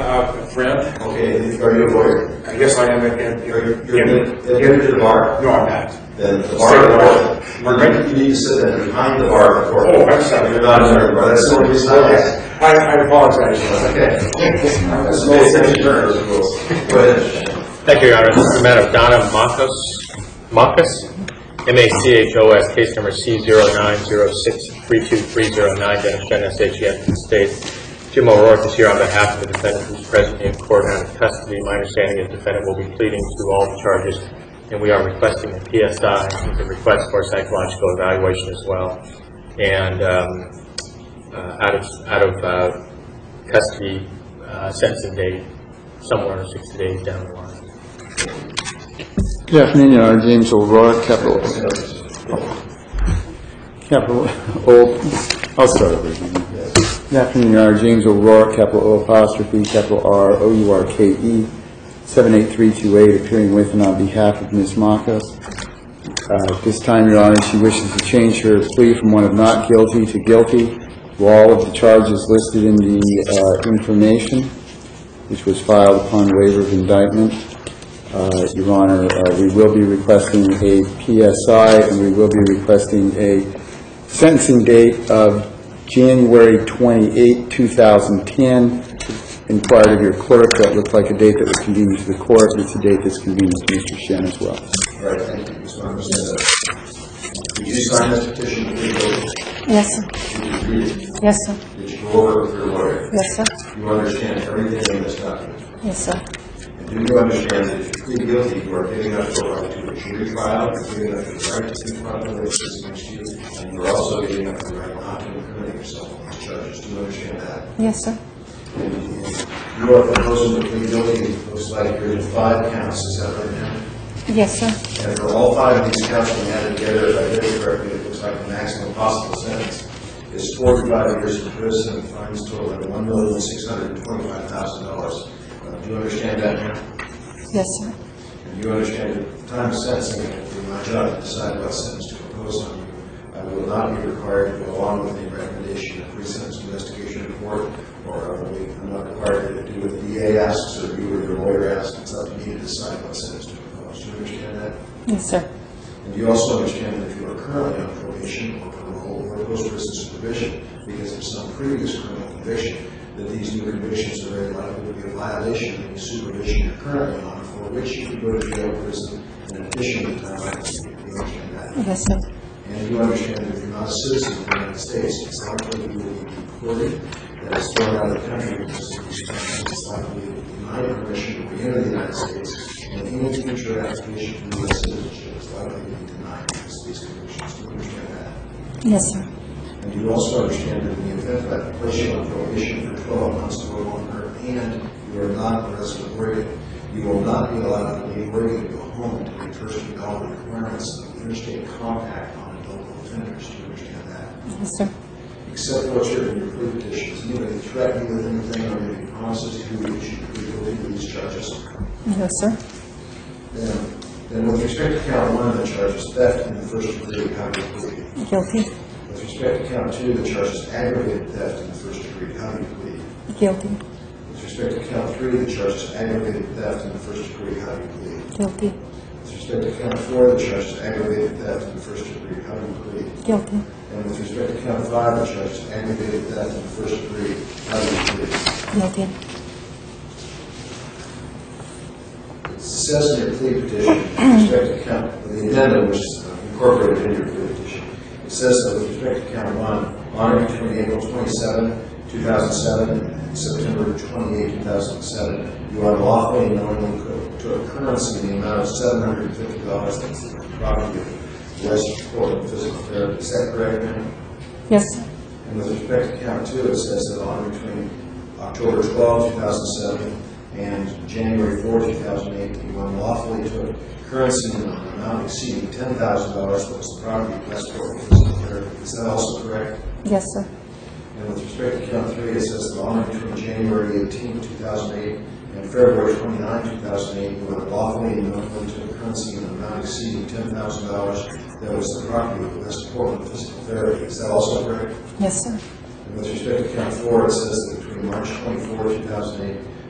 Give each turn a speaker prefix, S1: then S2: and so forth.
S1: a friend.
S2: Okay, are you a lawyer?
S1: Yes, I am.
S2: You're admitted to the bar?
S1: No, I'm not.
S2: Then the bar, you need to sit there behind the bar.
S1: Oh, I'm sorry.
S2: You're not in there, that's the only reason I asked.
S1: I apologize.
S2: Okay. That's no attention to those rules. Go ahead.
S3: Thank you, Your Honor. This is the matter of Donna Machos, M-A-C-H-O-S, case number C0906-32309, Dennis S.H.E.F. State. Jim O'Rourke is here on behalf of the defendant who's presently in court and out of custody. My understanding is the defendant will be pleading to all the charges, and we are requesting a PSI with a request for a psychological evaluation as well. And out of custody sentencing date somewhere 60 days down the line.
S4: Good afternoon, Your Honor. James O'Rourke, capital O. I'll start over again. Good afternoon, Your Honor. James O'Rourke, capital O apostrophe, capital R O U R K E, 78328, appearing with and on behalf of Ms. Machos. At this time, Your Honor, she wishes to change her plea from one of not guilty to guilty to all of the charges listed in the information, which was filed upon waiver of indictment. Your Honor, we will be requesting a PSI, and we will be requesting a sentencing date of January 28, 2010. Inquired of your clerk. That looked like a date that was convenient to the court. It's a date that's convenient to Mr. Shen as well.
S2: All right, thank you. Ms. Machos. Did you sign this petition to plead guilty?
S5: Yes, sir.
S2: Did you read it?
S5: Yes, sir.
S2: Did you go over it with your lawyer?
S5: Yes, sir.
S2: You understand everything in this document?
S5: Yes, sir.
S2: And do you understand that if you plead guilty, you are giving up your right to a jury trial, you're giving up your right to confront the witnesses against you, and you're also giving up your right not to incriminate yourself on the charges. Do you understand that?
S5: Yes, sir.
S2: And you are proposing to plead guilty, it looks like you're in 5 counts, is that right now?
S5: Yes, sir.
S2: And for all 5 of these counts when added together, if I did it correctly, it looks like the maximum possible sentence is 45 years in prison and fines totaling $1,625,000. Do you understand that now?
S5: Yes, sir.
S2: And you understand that at the time of sentencing, it will be my job to decide what sentence to impose on you. I will not be required to go along with the recommendation of pre-sentence investigation report, or I'm not required to do what the DA asks or you or your lawyer asks. It's up to me to decide what sentence to impose. Do you understand that?
S5: Yes, sir.
S2: And you also understand that if you are currently on probation or parole or post-prison supervision because of some previous criminal conviction, that these new convictions are very likely to be a violation of the supervision you're currently on, for which you could go to jail or prison in addition to time. Do you understand that?
S5: Yes, sir.
S2: And you understand that if you're not a citizen of the United States, it's likely you will be deported, that is thrown out of the country because of these crimes. It's likely you will be denied permission to enter the United States, and any future application for U.S. citizenship is likely to be denied because of these convictions. Do you understand that?
S5: Yes, sir.
S2: And you also understand that in the event that I place you on probation for 12 months to go longer and you are not a resident of Oregon, you will not be allowed to leave Oregon to go home to meet first development requirements of the Interstate Compact on adult offenders. Do you understand that?
S5: Yes, sir.
S2: Except what's written in your plea petitions, anybody threaten you with anything or making promises to you that you should plead guilty to these charges?
S5: Yes, sir.
S2: Then with respect to count 1 of the charges, theft in the first degree, how do you plead?
S5: Guilty.
S2: With respect to count 2, the charge is aggravated theft in the first degree. How do you plead?
S5: Guilty.
S2: With respect to count 3, the charge is aggravated theft in the first degree. How do you plead?
S5: Guilty.
S2: With respect to count 4, the charge is aggravated theft in the first degree. How do you plead?
S5: Guilty.
S2: And with respect to count 5, the charge is aggravated theft in the first degree. How do you plead?
S5: Guilty.
S2: It says in your plea petition, with respect to count, the addendum which is incorporated in your plea petition, it says that with respect to count 1, on between April 27, 2007 and September 28, 2007, you unlawfully and knowingly took a currency in the amount of $750 that's the property of West Portland Physical Therapy. Is that correct, ma'am?
S5: Yes, sir.
S2: And with respect to count 2, it says that on between October 12, 2007 and January 4, 2008, you unlawfully took currency in an amount exceeding $10,000 that was the property of West Portland Physical Therapy. Is that also correct?
S5: Yes, sir.
S2: And with respect to count 3, it says that on between January 18, 2008 and February 29, 2008, you unlawfully and knowingly took currency in an amount exceeding $10,000 that was the property of West Portland Physical Therapy. Is that also correct?
S5: Yes, sir.
S2: And with respect to count 4, it says that between March 24, 2008